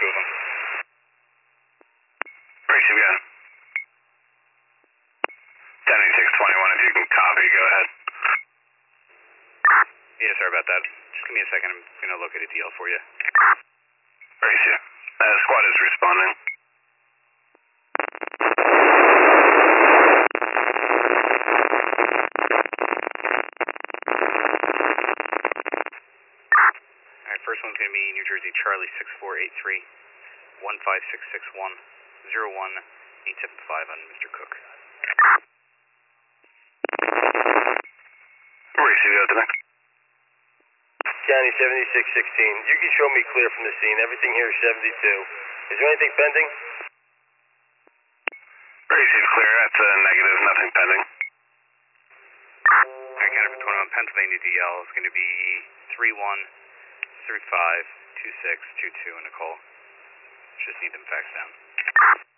two of them. Racing again. 108621, if you can copy, go ahead. Yeah, sorry about that. Just give me a second. I'm going to locate a DL for you. Racing. Squad is responding. Alright, first one's going to be New Jersey Charlie 6483 15661 01875 on Mr. Cook. Racing, go to the next. County 7616. You can show me clear from the scene. Everything here is 72. Is there anything pending? Racing clear, that's a negative, nothing pending. Alright, counter for 21 Pennsylvania DL is going to be 31352622 in a call. Just need them faxed down.